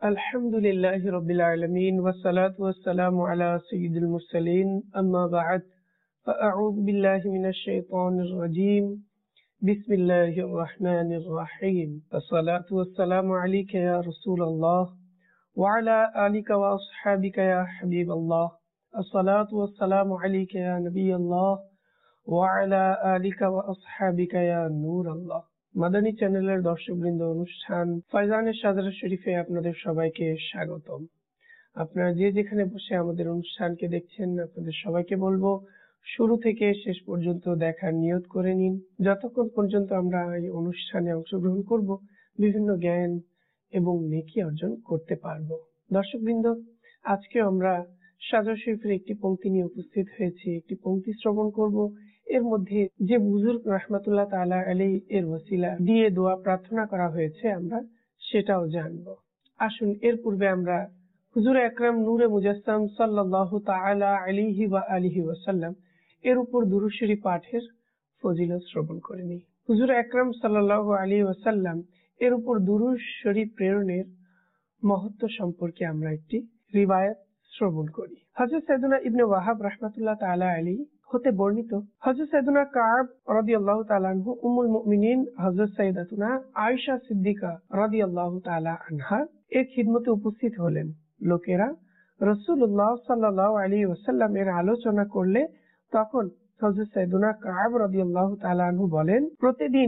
अल्हम्दुलिल्लाहि रब्बिल आलमीन वस्सलातु वस्सलामु अला सय्यिदिल मुरसलीन अम्मा बाद फ़अऊज़ु बिल्लाहि मिनश शैतानिर रजीम बिस्मिल्लाहिर रहमानिर रहीम अस्सलातु वस्सलामु अलैका या रसूलल्लाह व अला आलिका व अस्हाबिका या हबीबल्लाह अस्सलातु वस्सलामु अलैका या नबियल्लाह व अला आलिका व अस्हाबिका या नूरल्लाह। মাদানী চ্যানেলের দর্শকবৃন্দ, অনুষ্ঠান ফয়জানের সাদরা শরীফে আপনাদের সবাইকে স্বাগতম। আপনারা যে যেখানে বসে আমাদের অনুষ্ঠানকে দেখছেন, আপনাদের সবাইকে বলবো শুরু থেকে শেষ পর্যন্ত দেখার নিয়ত করে নিন। যতক্ষণ পর্যন্ত আমরা এই অনুষ্ঠানে অংশগ্রহণ করব, বিভিন্ন জ্ঞান এবং নেকি অর্জন করতে পারবো। দর্শকবৃন্দ, আজকে আমরা সাদরা শরীফের একটি পংক্তি নিয়ে উপস্থিত হয়েছি। একটি পংক্তি শ্রবণ করব। এর মধ্যে যে বুজুর্গ রাহমাতুল্লাহ তাআলা আলাইহি এর ওসিলা দিয়ে দোয়া প্রার্থনা করা হয়েছে, আমরা সেটাও জানব। আসুন এর পূর্বে আমরা হুজুর আকরাম নূরে মুজাসসাম সাল্লাল্লাহু তাআলা আলাইহি ওয়া আলিহি ওয়াসাল্লাম এর উপর দুরূদ শরীফ পাঠের ফজিলত শ্রবণ করে নিই। হুজুর আকরাম সাল্লাল্লাহু আলাইহি ওয়াসাল্লাম এর উপর দুরূদ শরীফ প্রেরণের মহত্ব সম্পর্কে আমরা একটি রিওয়ায়াত শ্রবণ করি। হযরত সাইয়েদুনা ইবনে ওয়াহাব রাহমাতুল্লাহ তাআলা আলাইহি হতে বর্ণিত, হযরত সাইয়েদুনা কাব রাদিয়াল্লাহু তাআলা আনহু উম্মুল মুমিনিন হযরত সাইয়েদাতুনা আয়েশা সিদ্দিকা রাদিয়াল্লাহু তাআলা আনহা এর খিদমতে উপস্থিত হলেন। লোকেরা রাসূলুল্লাহ সাল্লাল্লাহু আলাইহি ওয়াসাল্লামের আলোচনা করলে তখন হযরত সাইয়েদুনা কাব রাদিয়াল্লাহু তাআলা আনহু বলেন, প্রতিদিন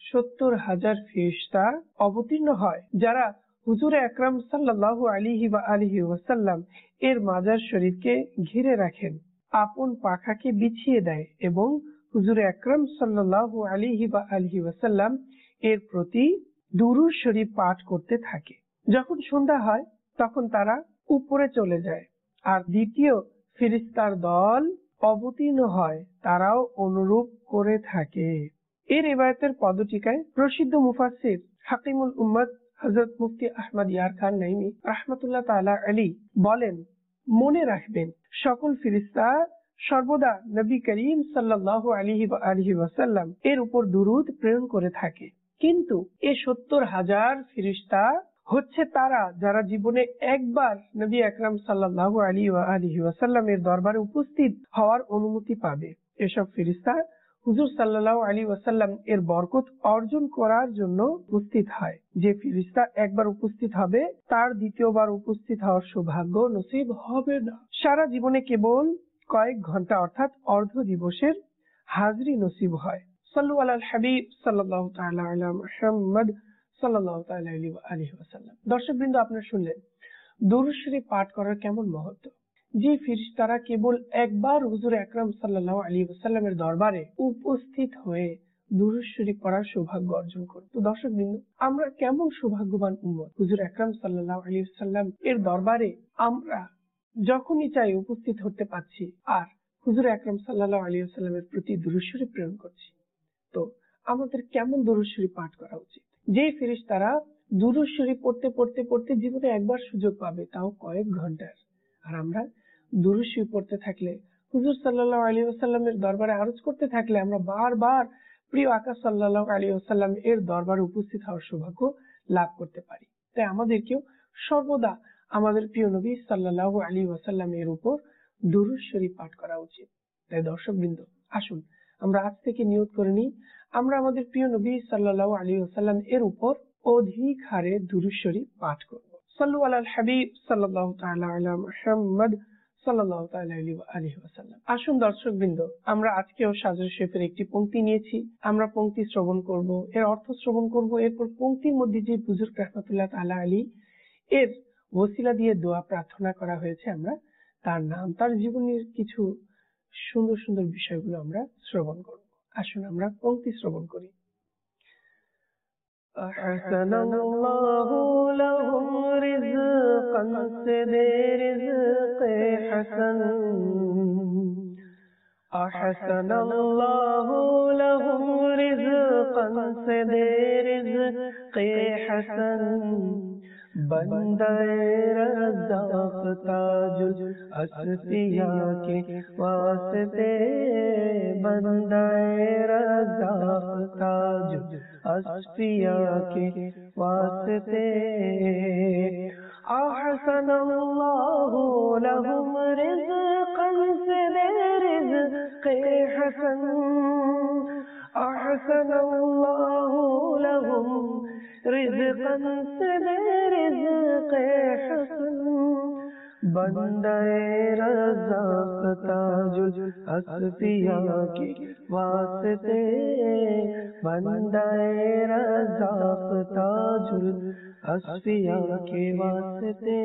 ৭০,০০০ ফেরেশতা অবতীর্ণ হয় যারা হুজুর আকরাম সাল্লাল্লাহু আলাইহি ওয়া আলিহি ওয়াসাল্লাম এর মাজার শরীফকে ঘিরে রাখেন, আপন পাখাকে বিছিয়ে দেয় এবং হুজুর আকরাম সাল্লাল্লাহু আলাইহি ওয়া আলিহি ওয়াসাল্লাম এর প্রতি দুরূদ শরীফ পাঠ করতে থাকে। যখন সন্ধ্যা হয় তখন তারা উপরে চলে যায় আর দ্বিতীয় ফেরেশতার দল অবতীর্ণ হয়, তারাও অনুরূপ করে থাকে। এই রিওয়ায়াতের পদটিকায় প্রসিদ্ধ মুফাসসির হাকিমুল উম্মত হযরত মুফতি আহমদ ইয়ার খান নাইমি রাহমাতুল্লাহ তাআলা আলাইহি বলেন, মনে রাখবেন সকল ফেরেশতা সর্বদা নবী করিম সাল্লাল্লাহু আলাইহি ওয়া আলিহি ওয়াসাল্লাম এর উপর দুরূদ প্রেরণ করে থাকে, কিন্তু এই ৭০,০০০ ফেরেশতা হচ্ছে তারা যারা জীবনে একবার নবী আকরাম সাল্লাল্লাহু আলাইহি ওয়া আলিহি ওয়াসাল্লাম এর দরবারে উপস্থিত হওয়ার অনুমতি পাবে। এসব ফেরেশতা হুজুর সাল্লাল্লাহু আলাইহি ওয়াসাল্লাম এর বরকত অর্জন করার জন্য উপস্থিত হয়। যে ফেরেশতা একবার উপস্থিত হবে তার দ্বিতীয়বার উপস্থিত হওয়ার সৌভাগ্য নসিব হবে না। সারা জীবনে কেবল কয়েক ঘন্টা অর্থাৎ অর্ধ দিবসের হাজরি নসিব হয়। সাল্লু আলাল হাবিব সাল্লাল্লাহু তাআলা আলা মুহাম্মদ সাল্লাল্লাহু তাআলা আলাইহি ওয়া আলিহি ওয়াসাল্লাম। দর্শকবৃন্দ, আপনারা শুনলেন দুরূদ শরীফ পাঠ করার কেমন মহত্ব। যে ফেরেশতারা কেবল একবার হুজুর আকরাম সাল্লাল্লাহু আলাইহি ওয়াসাল্লামের দরবারে উপস্থিত হয়ে দুরূদ শরীফ পড়ার সৌভাগ্য অর্জন করে। তো দর্শকবৃন্দ, আমরা কেমন সৌভাগ্যবান উম্মত। হুজুর আকরাম সাল্লাল্লাহু আলাইহি ওয়াসাল্লাম এর দরবারে আমরা যখনই চাই উপস্থিত হতে পারছি আর হুজুর আকরাম সাল্লাল্লাহু আলাইহি ওয়াসাল্লামের প্রতি দুরূদ শরীফ প্রেরণ করছি। তো আমাদের কেমন দুরূদ শরীফ পাঠ করা উচিত। যে ফেরেশতারা দুরূদ শরীফ পড়তে পড়তে পড়তে জীবনে একবার সুযোগ পাবে, তাও কয়েক ঘন্টার, আর আমরা দুরূদ শরীফ পড়তে থাকলে, হুজুর সাল্লাল্লাহু আলাইহি ওয়াসাল্লামের দরবারে আরজ করতে থাকলে আমরা বারবার প্রিয় আকা সাল্লাল্লাহু আলাইহি ওয়াসাল্লাম এর দরবারে উপস্থিত হওয়ার সৌভাগ্য লাভ করতে পারি। তাই আমাদেরকেও সর্বদা আমাদের প্রিয় নবী সাল্লাল্লাহু আলাইহি ওয়াসাল্লাম এর উপর দুরূদ শরীফ পাঠ করা উচিত। তাই দর্শকবৃন্দ, আসুন আমরা আজ থেকে নিয়ত করে নিই, আমরা আমাদের প্রিয় নবী সাল্লাল্লাহু আলাইহি ওয়াসাল্লাম এর উপর অধিক হারে দুরূদ শরীফ পাঠ করব। সাল্লু আলাল হাবিব সাল্লাল্লাহু তাআলা আলা মুহাম্মদ সাল্লাল্লাহু তাআলা আলাইহি ওয়া আলিহি ওয়াসাল্লাম। আসুন দর্শকবৃন্দ, আমরা আজকেও সাদরা শরীফের একটি পংক্তি নিয়েছি, আমরা পংক্তি শ্রবণ করব, এর অর্থ শ্রবণ করব। এরপর পংক্তির মধ্যে যে বুজুর্গ রাহমাতুল্লাহ তাআলা আলাইহি এর ওসিলা দিয়ে দোয়া প্রার্থনা করা হয়েছে, আমরা তার নাম, তার জীবনের কিছু সুন্দর সুন্দর বিষয়গুলো আমরা শ্রবণ করব। আসুন আমরা পংক্তি শ্রবণ করি। আহসানাল্লাহু লাহুম রিজকান সে দে রিজকে হাসান, আহসানাল্লাহু লাহুম রিজকান সে দে রিজকে হাসান, बंदाए रज़्ज़ाक़ ताजुल अस्फ़िया के वास्ते, बंदाए रज़्ज़ाक़ ताजुल अस्फ़िया के वास्ते, अहसनल्लाहु लहुम रिज़्क़न से दे रिज़्क़े हसन, अहसनल्लाहु लहुम रिज़्क़न से दे रिज़्क़े हसन। बंदे रज़्ज़ाक़ ताजुल अस्फ़िया के वास्ते, बंदे रज़्ज़ाक़ ताजुल अस्फ़िया के वास्ते।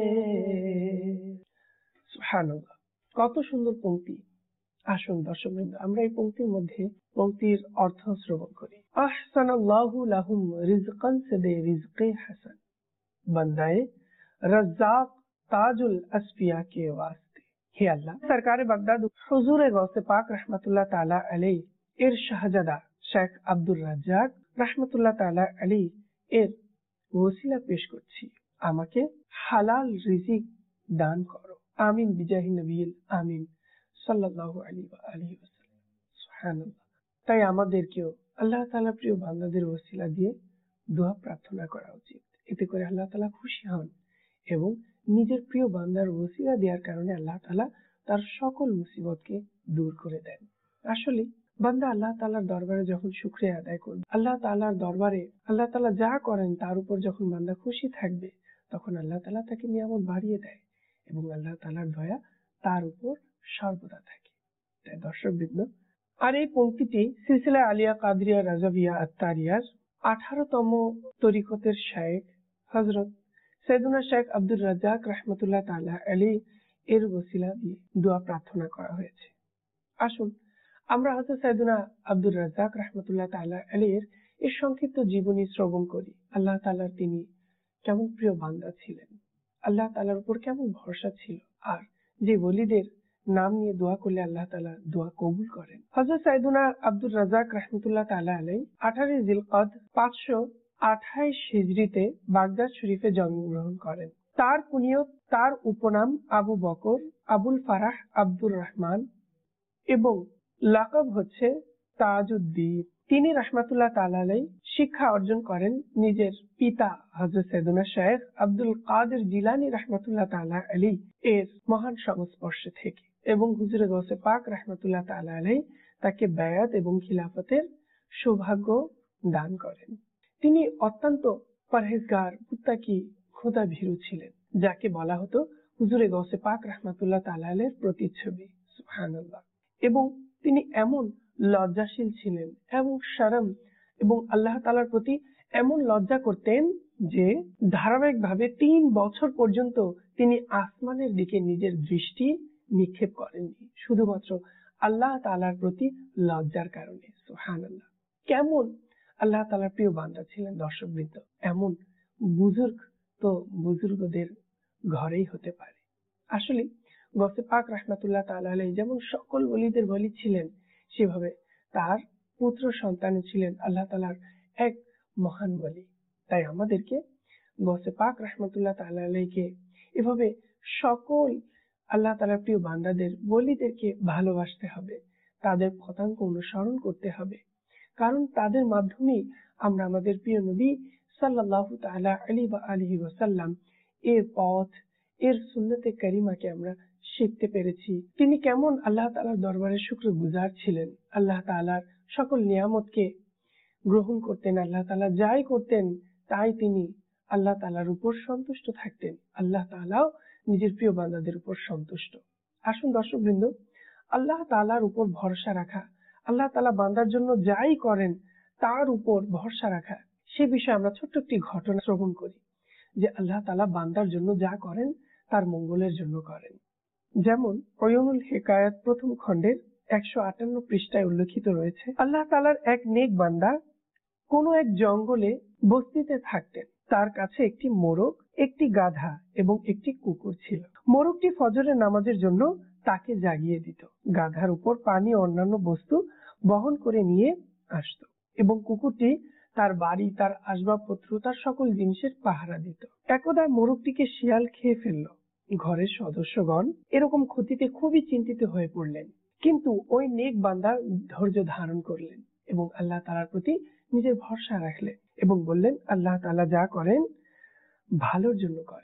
সুবহানাল্লাহ, কত সুন্দর পংক্তি। আসুন দর্শকবৃন্দ, আমরা এই পংক্তির মধ্যে পংক্তির অর্থ শ্রবণ করি। আহসানাল্লাহু লাহুম রিজকান সে দে রিজকে হাসান, বান্দায়ে রাজ্জাক তাজুল আসফিয়া के वास्ते। হে আল্লাহ, সরকারে বাগদাদ হুজুরে গৌসে পাক রহমাতুল্লাহ তাআলা আলাইহি এর শাহজাদা শেখ আব্দুর রাজ্জাক রহমাতুল্লাহ তাআলা আলাইহি এর ওসিলা পেশ করছি, আমাকে হালাল রিজিক দান করো। আমিন বিজাহি নবীল আমিন সাল্লাল্লাহু আলাইহি ওয়া আলিহি ওয়াসাল্লাম। সুবহানাল্লাহ। তাই আমাদেরকেও আল্লাহ তাআলার প্রিয় বান্দাদের ওসিলা দিয়ে দোয়া প্রার্থনা করা উচিত। এতে করে আল্লাহ তাআলা খুশি হন এবং নিজের প্রিয় বান্দার ওসিলা দেওয়ার কারণে আল্লাহ তাআলা তার সকল মুসিবতকে দূর করে দেন। আসলে বান্দা আল্লাহ তাআলার দরবারে যখন শুকরিয়া আদায় করবে, আল্লাহ তাআলার দরবারে আল্লাহ তাআলা যা করেন তার উপর যখন বান্দা খুশি থাকবে, তখন আল্লাহ তাআলা তাকে নিয়ামত বাড়িয়ে দেয় এবং আল্লাহ তাআলার দয়া তার উপর সর্বদা থাকে। তাই দর্শকবৃন্দ, আর এই পংক্তিটি সিলসিলা আলিয়া কাদরিয়া রাজাবিয়া আত্তারিয়ার 18তম তরিকতের শায়েখ হযরত সৈয়দনা শেখ আব্দুর রাজ্জাক রহমাতুল্লাহ তাআলা আলাইহি এর ওসিলা দিয়ে দোয়া প্রার্থনা করা হয়েছে। আসুন আমরা হযরত সৈয়দনা আব্দুর রাজ্জাক রহমাতুল্লাহ তাআলা আলাইহি এর সংক্ষিপ্ত জীবনী শ্রবণ করি। আল্লাহ তাআলার তিনি কেমন প্রিয় বান্দা ছিলেন, আল্লাহ তাআলার উপর কেমন ভরসা ছিল, আর যে ওলিদের নাম নিয়ে দোয়া করলে আল্লাহ তাআলা দোয়া কবুল করেন। হযরত সৈয়দনা আব্দুর রাজ্জাক রহমাতুল্লাহ তাআলা আলাইহি 18 জিলকদ 528 হিজরিতে বাগদাদ শরীফে জন্মগ্রহণ করেন। তার কুনিয়ত, তার উপনাম আবু বকর, আবুল ফারাহ, আব্দুর রহমান এবং লাকব হচ্ছে তাজউদ্দিন। তিনি রাহমাতুল্লাহ তাআলা আলাইহি শিক্ষা অর্জন করেন নিজের পিতা হযরত সৈয়দনা শেখ আব্দুল কাদের জিলানী রাহমাতুল্লাহ তাআলা আলাইহি এর মহান সংস্পর্শে থেকে এবং হুজুরে গৌসে পাক রাহমাতুল্লাহ তাআলা আলাইহি তাকে বায়াত এবং খিলাফতের সৌভাগ্য দান করেন। তিনি অত্যন্ত পরহেজগার, মুত্তাকি, খোদা ভীরু ছিলেন, যাকে বলা হতো হুজুরে গৌসে পাক রাহমাতুল্লাহ তাআলা আলাইহির প্রতিচ্ছবি। সুবহানাল্লাহ। এবং তিনি এমন লজ্জাশীল ছিলেন এবং শরম এবং আল্লাহ তাআলার প্রতি এমন লজ্জা করতেন যে ধারাবাহিকভাবে 3 বছর পর্যন্ত তিনি আসমানের দিকে নিজের দৃষ্টি নিক্ষেপ করেননি, শুধুমাত্র আল্লাহ তাআলার প্রতি লজ্জার কারণে। সুবহানাল্লাহ। কেমন আল্লাহ তাআলার প্রিয় বান্দা ছিলেন দর্শকবৃন্দ। এমন বুজুর্গ তো বুজুর্গদের ঘরেই হতে পারে। আসলে গৌসে পাক রাহমাতুল্লাহ তাআলা আলাইহি যেমন সকল ওলিদের ওলি ছিলেন, সেভাবে তার পুত্র সন্তান ছিলেন আল্লাহ তাআলার এক মহান ওলি। তাই আমাদেরকে গৌসে পাক রাহমাতুল্লাহ তাআলা আলাইহিকে এভাবে সকল আল্লাহ তাআলার প্রিয় বান্দাদের ওলিদেরকে ভালোবাসতে হবে, তাদের পথাঙ্ক অনুসরণ করতে হবে, কারণ তাদের মাধ্যমেই আমরা আমাদের প্রিয় নবী সাল্লাল্লাহু তাআলা আলাইহি ওয়া আলিহি ওয়াসাল্লাম এর পথ, এর সুন্নতে কারিমাকে আমরা শিখতে পেরেছি। তিনি কেমন আল্লাহ তাআলার দরবারে শুকরগুজার ছিলেন, আল্লাহ তাআলার সকল নিয়ামতকে গ্রহণ করতেন, আল্লাহ তাআলা যাই করতেন তাই তিনি আল্লাহ তাআলার উপর সন্তুষ্ট থাকতেন, আল্লাহ তাআলাও নিজের প্রিয় বান্দাদের উপর সন্তুষ্ট। আসুন দর্শকবৃন্দ, আল্লাহ তাআলার উপর ভরসা রাখা, আল্লাহ তাআলা বান্দার জন্য যাই করেন তার উপর ভরসা রাখা, সে বিষয়ে আমরা ছোট্ট একটি ঘটনা শ্রবণ করি যে আল্লাহ তাআলা বান্দার জন্য যা করেন তার মঙ্গলের জন্য করেন। যেমন ওয়ুনুল হিকায়াত প্রথম খণ্ডের 158 পৃষ্ঠায় উল্লেখিত রয়েছে, আল্লাহ তাআলার এক নেক বান্দা কোন এক জঙ্গলে বস্তিতে থাকতেন। তার কাছে একটি মোরগ, একটি গাধা এবং একটি কুকুর ছিল। মোরগটি ফজরের নামাজের জন্য তাকে জাগিয়ে দিত, গাধার উপর পানি ও অন্যান্য বস্তু বহন করে নিয়ে আসতো এবং কুকুরটি তার বাড়ি, তার আসবাবপত্র, তার সকল জিনিসের পাহারা দিত। একদা মোরগটিকে শিয়াল খেয়ে ফেলল। ঘরের সদস্যগণ এরকম ক্ষতিতে খুবই চিন্তিত হয়ে পড়লেন, কিন্তু ওই নেক বান্দা ধৈর্য ধারণ করলেন এবং আল্লাহ তাআলার প্রতি নিজের ভরসা রাখলেন এবং বললেন আল্লাহ তাআলা যা করেন ভালোর জন্য করেন।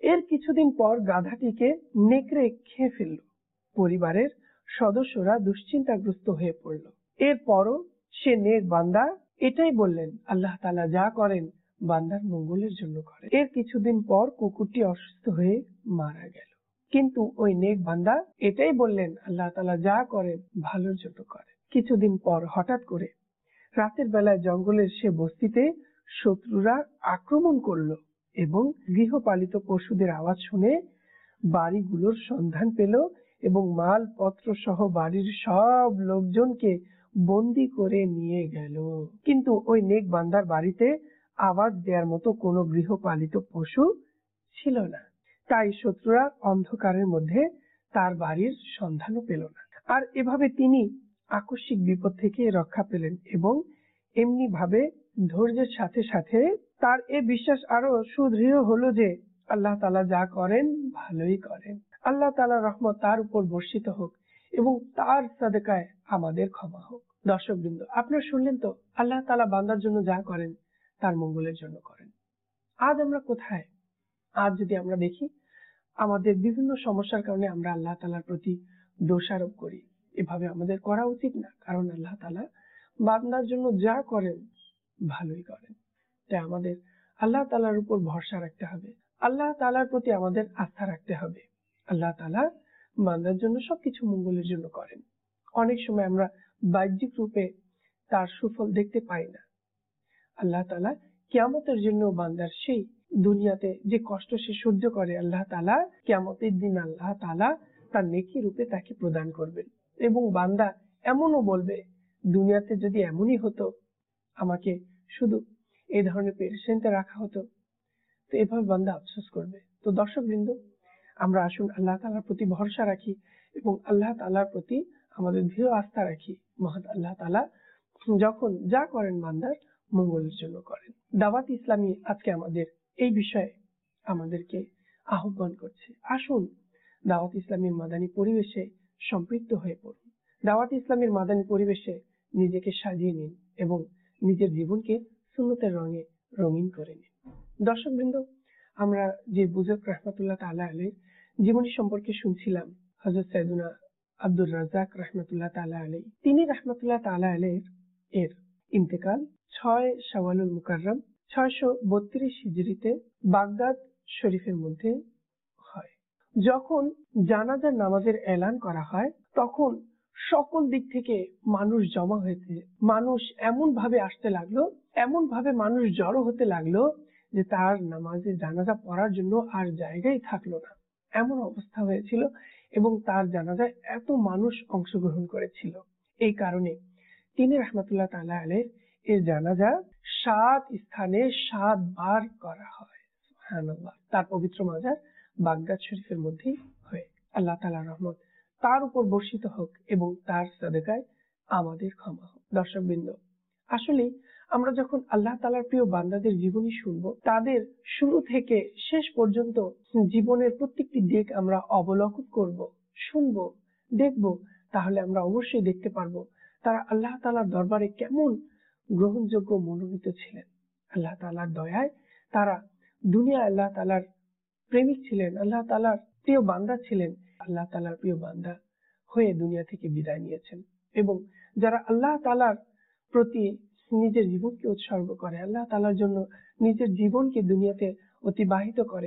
এর কিছুদিন পর গাধাটিকে নেকড়ে খেয়ে ফেলল। পরিবারের সদস্যরা দুশ্চিন্তাগ্রস্ত হয়ে পড়ল। এরপরও সে নেক বান্দা এটাই বললেন, আল্লাহ তাআলা যা করেন বান্দার মঙ্গলের জন্য করেন। এর কিছুদিন পর কুকুরটি অসুস্থ হয়ে মারা গেল, কিন্তু ওই নেক বান্দা এটাই বললেন, আল্লাহ তাআলা যা করেন ভালোর জন্য করেন। কিছুদিন পর হঠাৎ করে রাতের বেলায় জঙ্গলের সে বস্তিতে শত্রুরা আক্রমণ করলো এবং গৃহপালিত পশুদের আওয়াজ শুনে বাড়িগুলোর সন্ধান পেল এবং মালপত্র সহ বাড়ির সব লোকজনকে বন্দি করে নিয়ে গেল। কিন্তু ওই নেক বান্দার বাড়িতে আওয়াজ দেওয়ার মতো কোনো গৃহপালিত পশু ছিল না, তাই শত্রুরা অন্ধকারের মধ্যে তার বাড়ির সন্ধানও পেল না। আর এভাবে তিনি আকস্মিক বিপদ থেকে রক্ষা পেলেন এবং এমনি ভাবে ধৈর্যের সাথে সাথে তার এ বিশ্বাস আরো সুদৃঢ় হলো যে আল্লাহ তাআলা যা করেন ভালোই করেন। আল্লাহ তাআলার রহমত তার উপর বর্ষিত হোক এবং তার সাদকায় আমাদের ক্ষমা হোক। দর্শকবৃন্দ, আপনারা শুনলেন তো, আল্লাহ তাআলা বান্দার জন্য যা করেন তার মঙ্গলের জন্য করেন। আজ আমরা কোথায়? আজ যদি আমরা দেখি, আমাদের বিভিন্ন সমস্যার কারণে আমরা আল্লাহ তাআলার প্রতি দোষারোপ করি। এভাবে আমাদের করা উচিত না, কারণ আল্লাহ তাআলা বান্দার জন্য যা করেন ভালোই করেন। তাই আমাদের আল্লাহ তাআলার উপর ভরসা রাখতে হবে, আল্লাহ তাআলার প্রতি আমাদের আস্থা রাখতে হবে। আল্লাহ তাআলা বান্দার জন্য সবকিছু মঙ্গলের জন্য করেন। অনেক সময় আমরা বাহ্যিক রূপে তার সুফল দেখতে পাই না। আল্লাহ তাআলা কিয়ামতের জন্য বান্দার সেই দুনিয়াতে যে কষ্ট সে সহ্য করে, আল্লাহ তাআলা কিয়ামতের দিন আল্লাহ তাআলা তার নেকি রূপে তাকে প্রদান করবেন এবং বান্দা এমনও বলবে, দুনিয়াতে যদি এমনই হতো, আমাকে শুধু এই ধরনের পেরেশানিতে রাখা হতো, তো এভাবে বান্দা আফসোস করবে। তো দর্শকবৃন্দ, আমরা আসুন আল্লাহ তাআলার প্রতি ভরসা রাখি এবং আল্লাহ তাআলার প্রতি আমাদের দৃঢ় আস্থা রাখি। মহান আল্লাহ তাআলা যখন যা করেন বান্দার মঙ্গলের জন্য করেন। দাওয়াত ইসলামী আজকে আমাদের এই বিষয়ে আমাদেরকে আহ্বান করছে, আসুন দাওয়াত ইসলামীর মাদানী পরিবেশে সম্পৃক্ত হয়ে পড়ুন। দাওয়াত ইসলামীর মাদানী পরিবেশে নিজেকে সাজিয়ে নিন এবং নিজের জীবনকে সুন্নতের রঙে রঙিন করে নিন। দর্শকবৃন্দ, আমরা যে বুজুর্গ রাহমাতুল্লাহ তাআলা আলাইহির জীবনী সম্পর্কে শুনছিলাম, হযরত সাইয়েদুনা আব্দুর রাজ্জাক রাহমাতুল্লাহ তাআলা আলাইহি, তিনি রাহমাতুল্লাহ তাআলা আলাইহির এর ইন্তেকাল 6 শাওয়ালুল মুকাররম 632 হিজরিতে বাগদাদ শরীফের মধ্যে হয়। যখন জানাজার নামাজের এলান করা হয়, তখন সকল দিক থেকে মানুষ জমা হয়েছে। মানুষ এমন ভাবে আসতে লাগলো, এমন ভাবে মানুষ জড়ো হতে লাগলো যে তার নামাজে জানাজা পড়ার জন্য আর জায়গাই থাকলো না, এমন অবস্থা হয়েছিল এবং তার জানাজায় এত মানুষ অংশগ্রহণ করেছিল। এই কারণে তিনি রাহমাতুল্লাহ তাআলা আলাইহির এর জানাজা 7 স্থানে 7 বার করা হয়। সুবহানাল্লাহ। তার পবিত্র মাজার বাগদাদ শরীফের মধ্যেই হয়। আল্লাহ তাআলার রহমত তার উপর বর্ষিত হোক এবং তার সাদকায় আমাদের ক্ষমা হোক। দর্শকবৃন্দ, আসলে আমরা যখন আল্লাহ তাআলার প্রিয় বান্দাদের জীবনী শুনবো, তাদের শুরু থেকে শেষ পর্যন্ত জীবনের প্রত্যেকটি দিক আমরা অবলোকন করব, শুনবো, দেখব, তাহলে আমরা অবশ্যই দেখতে পারবো তারা আল্লাহ তাআলার দরবারে কেমন গ্রহণযোগ্য মনোনীত ছিলেন। আল্লাহ তাআলার দয়ায় তারা দুনিয়া আল্লাহ তাআলার প্রেমিক ছিলেন, আল্লাহ তাআলার প্রিয় বান্দা ছিলেন, আল্লাহ তাআলার প্রিয় বান্দা হয়ে দুনিয়া থেকে বিদায় নিয়েছেন। এবং যারা আল্লাহ তাআলার প্রতি নিজের জীবনকে উৎসর্গ করে, আল্লাহ তাআলার জন্য নিজের জীবনকে দুনিয়াতে অতিবাহিত করে,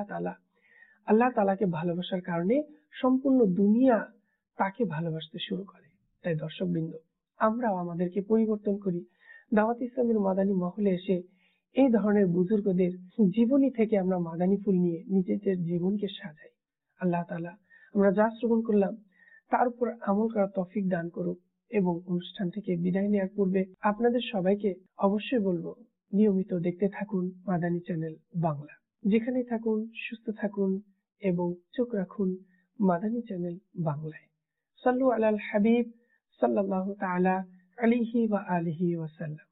আল্লাহ তাআলাকে ভালোবাসার কারণে সম্পূর্ণ দুনিয়া তাকে ভালোবাসতে শুরু করে। তাই দর্শকবৃন্দ, আমরাও আমাদেরকে পরিবর্তন করি, দাওয়াত ইসলামের মাদানী মহলে এসে এই ধরনের বুজুর্গদের জীবনী থেকে আমরা মাদানী ফুল নিয়ে নিজেদের জীবনকে সাজাই। আল্লাহ তাআলা আমরা যা শ্রবণ করলাম তার উপর আমল করার তৌফিক দান করুক। এবং অনুষ্ঠান থেকে বিদায় নেওয়ার পূর্বে আপনাদের সবাইকে অবশ্যই বলবো, নিয়মিত দেখতে থাকুন মাদানী চ্যানেল বাংলা। যেখানেই থাকুন সুস্থ থাকুন এবং চোখ রাখুন মাদানী চ্যানেল বাংলায়। সাল্লু আলাল হাবিব সাল্লাল্লাহু তাআলা আলাইহি ওয়া আলিহি ওয়া সাল্লাম।